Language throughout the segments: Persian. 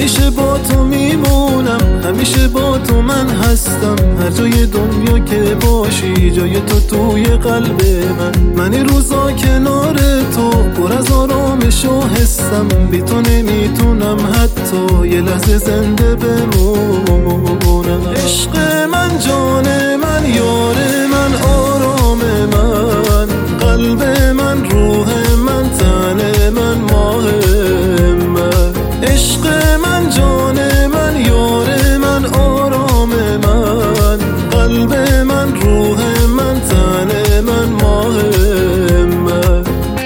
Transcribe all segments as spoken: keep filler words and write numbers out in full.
همیشه با تو میمونم، همیشه با تو من هستم. هر جای دنیا که باشی جای تو توی قلب من. من این روزا کنار تو پر از آرامش و حسم، بی تو نمیتونم حتی یه لحظه زنده بمونم. عشق من، جان من، یار من، آرام من، قلب من، روح من، تن من، ماه من. عشق من، جان من، یار من، آرام من، قلب من، روح من، تن من، ماه من.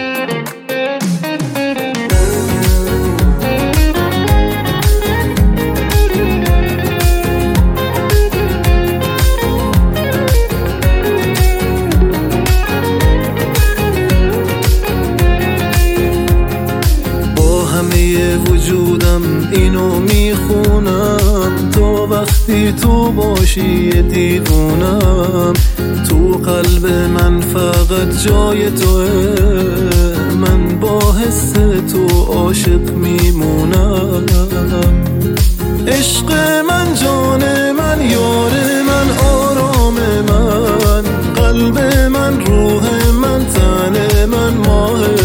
وجودم اینو میخونم، تو وقتی تو باشی دیوونم. تو قلب من فقط جای توه، من با حس تو عاشق میمونم. عشق من، جان من، یار من، آرام من، قلب من، روح من، تن من، ماه